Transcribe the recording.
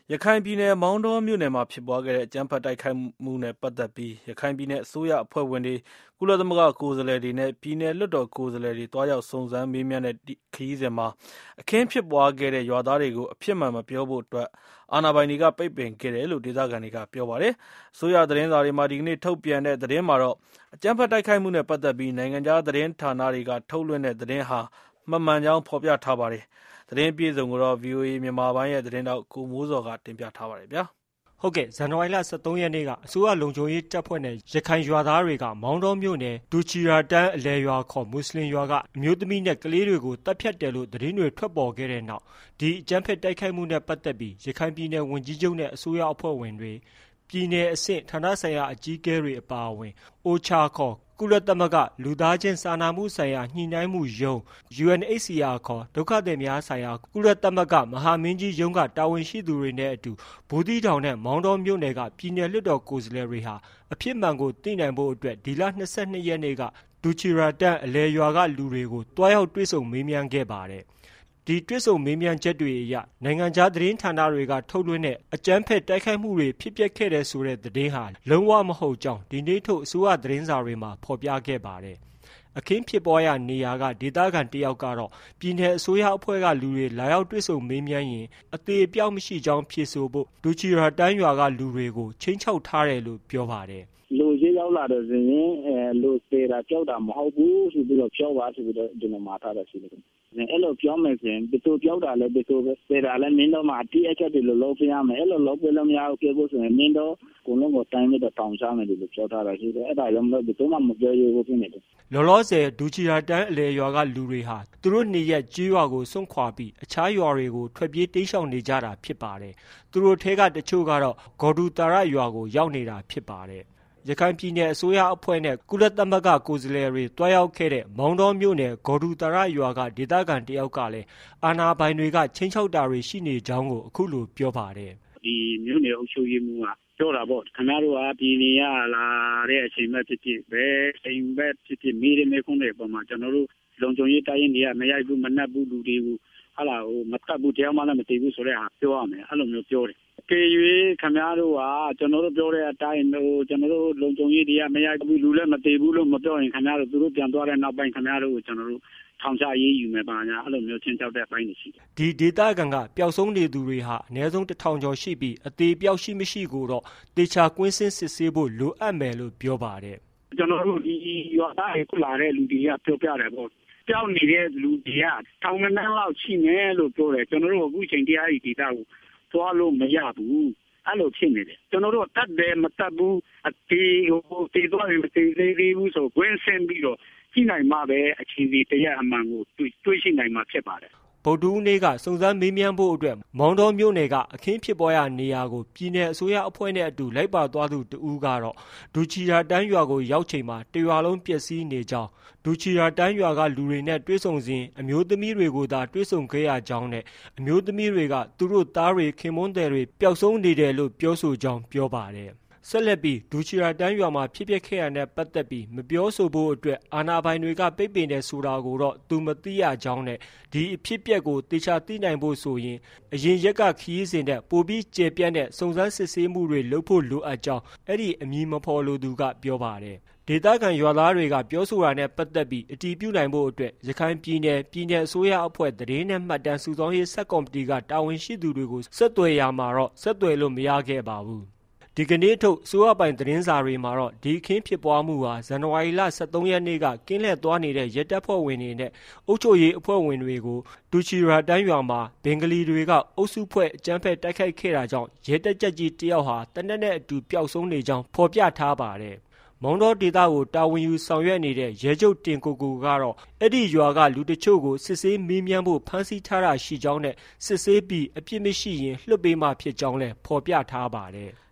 ရခိုင်ပြည်နယ်မောင်တောမြို့နယ်မှာဖြစ်ပွားခဲ့တဲ့အကြမ်းဖက်တိုက်ခိုက်မှုနဲ့ပတ်သက်ပြီးရခိုင်ပြည်နယ်အစိုးရအဖွဲ့ဝင်တွေကုလသမဂ္ဂကိုယ်စားလှယ်တွေနဲ့ပြည်နယ်လွှတ်တော်ကိုယ်စားလှယ်တွေတွားရောက်စုံစမ်းမေးမြန်းတဲ့ခရီးစဉ်မှာအခင်းဖြစ်ပွားခဲ့တဲ့ရွာသားတွေကိုအဖြစ်မှန်မပြောဖို့အတွက်အာဏာပိုင်တွေကပိတ်ပင်ခဲ့တယ်လို့ဒေသခံတွေကပြောပါတယ်။အစိုးရသတင်းစာတွေမှာဒီကနေ့ထုတ်ပြန်တဲ့သတင်းမှာတော့အကြမ်းဖက်တိုက်ခိုက်မှုနဲ့ပတ်သက်ပြီးနိုင်ငံခြားသတင်းဌာနတွေကထုတ်လွှင့်တဲ့သတင်းဟာမမှန်ကြောင်းဖော်ပြထားပါတယ်။သတင်းအပြည့်အစုံကိုတော့ VOA မြန်မာပိုင်းရဲ့သတင်းတောက်ကိုမိုးစော်ကတင်ပြထားပါတယ်ဗျာ။ဟုတ်ကဲ့ဇန်နဝါရီလ23ရက်နေ့ကအစိုးရလုံခြုံရေးတပ်ဖွဲ့နဲ့ရခိုင်ရွာသားတွေကမောင်တောမြို့နယ်ဒူချီရာတန်းအလဲရွာခေါ်မွတ်စလင်ရွာကအမျိုးသမီးနဲ့ကလေးတွေကိုတပ်ဖြတ်တယ်လို့သတင်းတွေထွက်ပေါ်ခဲ့တဲ့နောက်ဒီအကြမ်းဖက်တိုက်ခိုက်မှုနဲ့ပတ်သက်ပြီးရခိုင်ပြည်နယ်ဝန်ကြီးချုပ်နဲ့အစိုးရအဖွဲ့ဝင်တွေပြည်နယ်အဆင့်ဌာနဆိုင်ရာအကြီးအကဲတွေအပါအဝင်အိုချာခေါ်ကုလသမဂ္ဂလူသားချင်းစာနာမှုဆိုင်ရာညှိနှိုင်းမှုရုံး UNHCR ခေါ်ဒုက္ခသည်များဆိုင်ရာကုလသမဂ္ဂမဟာမင်းကြီးရုံးကတာဝန်ရှိသူတွေနဲ့အတူဘူးသီးတောင်နဲ့မောင်တောမြို့နယ်ကပြည်နယ်လွှတ်တော်ကိုယ်စားလှယ်တွေဟာအဖြစ်မှန်ကိုသိနိုင်ဖို့အတွက်ဒီလ22ရက်နေ့ကဒူချီရာတန်းအလဲရွာကလူတွေကိုတွားရောက်တွေ့ဆုံမေးမြန်းခဲ့ပါတယ်။ဒီတွေ့ဆုံမေးမြန်းချက်တွေအရနိုင်ငံခြားသတင်းဌာနတွေကထုတ်လွှင့်တဲ့အကြမ်းဖက်တိုက်ခိုက်မှုတွေဖြစ်ပျက်ခဲ့တဲ့ဆိုတဲ့သတင်းဟာလုံးဝမဟုတ်ကြောင်းဒီနေ့ထုတ်အစိုးရသတင်းစာတွေမှာဖော်ပြခဲ့ပါတယ်။အခင်းဖြစ်ပွားရာနေရာကဒေသခံတယောက်ကတော့ပြည်နယ်အစိုးရအဖွဲ့ကလူတွေလာရောက်တွေ့ဆုံမေးမြန်းရင်အသေးအပြောက်မရှိကြောင်းဖြေဆိုဖို့ဒူချီရာတန်းရွာကလူတွေကိုချိန်ချောက်ထားတယ်လို့ပြောပါတယ်။လူကြီးရောက်လာတဲ့စဉ်လူသေးတာကြောက်တာမဟုတ်ဘူးဆိုပြီးတော့ပြောပါဆိုပြီးတော့ဒီလိုမှာထားတာရှိတယ်။အဲ့လိုပြောမယ်ဆိုရင်ဘယ်သူပြောတာလဲဘယ်သူပဲဒါလည်းမင်းတို့မှအတိအကျတွေလို့ပြရမယ်အဲ့လိုလုပ်ပြလို့မရဘူးပြောဖို့ဆိုရင်မင်းတို့ကိုလုံးကိုတိုင်းပြီးတော့တောင်းစားမယ်လို့ပြောထားတာရှိတယ်အဲ့ဒါကြောင့်မလို့ဘယ်သူမှမပြောရဘူးဖြစ်နေတယ်လောလောဆယ်ဒူချီရာတန်းအလဲရွာကလူတွေဟာသူတို့နေရက်ကြေးရွာကိုစွန့်ခွာပြီးအခြားရွာတွေကိုထွက်ပြေးတိမ်းရှောင်နေကြတာဖြစ်ပါတယ်သူတို့ထဲကတချို့ကတော့ဂေါ်ဒူတာရရွာကိုရောက်နေတာဖြစ်ပါတယ်ရခိုင်ပြည်နယ်အစိုးရအဖွဲ့နဲ့ကုလသမဂ္ဂကိုယ်စားလှယ်တွေတွားရောက်ခဲ့တဲ့မောင်တောမြို့နယ်ဂေါ်ဒူတာရရွာကဒေသခံတယောက်ကလည်းအာဏာပိုင်တွေကချင်းချောက်တာတွေရှိနေကြောင်းကိုအခုလိုပြောပါတယ်ဒီမြို့နယ်အုပ်ချုပ်ရေးမှူးကပြောတာပေါ့ခင်ဗျားတို့ကပြည်နေရလာတဲ့အချိန်မှဖြစ်ဖြစ်ပဲအိမ်ပဲဖြစ်ဖြစ်မိရမေခွန်းတွေပေါ်မှာကျွန်တော်တို့လုံခြုံရေးတိုင်းတွေကမရိုက်ဘူးမနှက်ဘူးလူတွေကိုဟာလာဟိုမတတ်ဘူးတရားမှလည်းမသိဘူးဆိုတဲ့ဟာပြောရမယ်အဲ့လိုမျိုးပြောတယ်ကေရွေခင်ဗျားတို့ကကျွန်တော်တို့ပြောတဲ့အတိုင်းဟိုကျွန်တော်တို့လုံခြုံရေးတွေကမရိုက်ဘူးလူလည်းမသိဘူးလို့မပြောရင်ခင်ဗျားတို့သူတို့ပြန်သွားတဲ့နောက်ပိုင်းခင်ဗျားတို့ကိုကျွန်တော်တို့ထောင်ချရေးယူမယ်ပါညာအဲ့လိုမျိုးချင်းချောက်တဲ့အပိုင်းတွေရှိတယ်ဒီဒေတာကန်ကပျောက်ဆုံးနေသူတွေဟာအနည်းဆုံး1000ကျော်ရှိပြီးအသေးပျောက်ရှိမရှိကိုတော့တေချာကွင်းစင်းစစ်ဆေးဖို့လိုအပ်မယ်လို့ပြောပါတယ်ကျွန်တော်တို့ဒီရွာသားတွေလာတဲ့လူတွေကပြောပြတယ်ပေါ့ကြောက်နေတဲ့လူတွေကထောင်ငန်းလောက်ရှိမယ်လို့ပြောတယ်ကျွန်တော်တို့အခုချိန်တရားဒီဒေတာကိုသွားလို့မရဘူးအဲ့လိုဖြစ်နေတယ်ကျွန်တော်တို့တတ်တယ်မတတ်ဘူးအတေဟိုတေသွားရင်မတေသေးဘူးဆိုကွင်းစင်းပြီးတော့ရှိနိုင်မှာပဲအချင်းဒီတရားအမှန်ကိုတွေးရှိနိုင်မှာဖြစ်ပါတယ်ဗုဒ္ဓဦးနေ့ကစုံစမ်းမေးမြန်းဖို့အတွက်မောင်တောမြို့နယ်ကအခင်းဖြစ်ပွားရာနေရာကိုပြည်내အစိုးရအဖွဲ့နဲ့အတူလိုက်ပါသွားသူတဦးကတော့ဒူချီရာတန်းရွာကိုရောက်ချိန်မှာတရွာလုံးပျက်စီးနေကြောင်းဒူချီရာတန်းရွာကလူတွေနဲ့တွေ့ဆုံစဉ်အမျိုးသမီးတွေကိုသာတွေ့ဆုံခဲ့ရကြောင်းနဲ့အမျိုးသမီးတွေကသူတို့သားတွေခင်မွန်းတယ်တွေပျောက်ဆုံးနေတယ်လို့ပြောဆိုကြောင်းပြောပါတယ်ဆက်လက်ပြီးဒူချီရာတန်းရွာမှာဖြစ်ပျက်ခဲ့ရတဲ့ပတ်သက်ပြီးမပြောဆိုဖို့အတွက်အာဏာပိုင်တွေကပိတ်ပင်တယ်ဆိုတာကိုတော့သူမသိရကြောင်းနဲ့ဒီအဖြစ်ပျက်ကိုတေချာသိနိုင်ဖို့ဆိုရင်အရင်ရက်ကခရီးစဉ်တဲ့ပိုပြီးကျေပြန့်တဲ့စုံစမ်းစစ်ဆေးမှုတွေလုပ်ဖို့လိုအပ်ကြောင်းအဲ့ဒီအမည်မဖော်လိုသူကပြောပါတယ်ဒေသခံရွာသားတွေကပြောဆိုတာနဲ့ပတ်သက်ပြီးအတည်ပြုနိုင်ဖို့အတွက်ရခိုင်ပြည်နယ်အစိုးရအဖွဲ့သတင်းနဲ့မှတ်တမ်းစုဆောင်းရေးဆက်ကော်မတီကတာဝန်ရှိသူတွေကိုဆက်သွယ်ရမှာတော့ဆက်သွယ်လို့မရခဲ့ပါဘူးဒီကနေ့ထုတ်အစိုးရပိုင်သတင်းစာတွေမှာတော့ဒီအခင်းဖြစ်ပွားမှုဟာဇန်နဝါရီလ23ရက်နေ့ကကင်းလှည့်သွားနေတဲ့ရဲတပ်ဖွဲ့ဝင်တွေနဲ့အုပ်ချုပ်ရေးအဖွဲ့ဝင်တွေကိုဒူချီရာတန်းရွာမှာဘင်္ဂလီတွေကအုပ်စုဖွဲ့အကြမ်းဖက်တိုက်ခိုက်ခဲ့တာကြောင့်ရဲတပ်ကြပ်ကြီးတယောက်ဟာတနက်နဲ့အတူပျောက်ဆုံးနေကြောင်းဖော်ပြထားပါတယ်မောင်တောဒေသကိုတာဝန်ယူဆောင်ရွက်နေတဲ့ရဲချုပ်တင်ကိုကိုကတော့အဲ့ဒီရွာကလူတချို့ကိုစစ်ဆေးမေးမြန်းဖို့ဖမ်းဆီးထားတာရှိကြောင်းနဲ့စစ်ဆေးပြီးအပြစ်မရှိရင်လွှတ်ပေးမှဖြစ်ကြောင်းလည်းဖော်ပြထားပါတယ်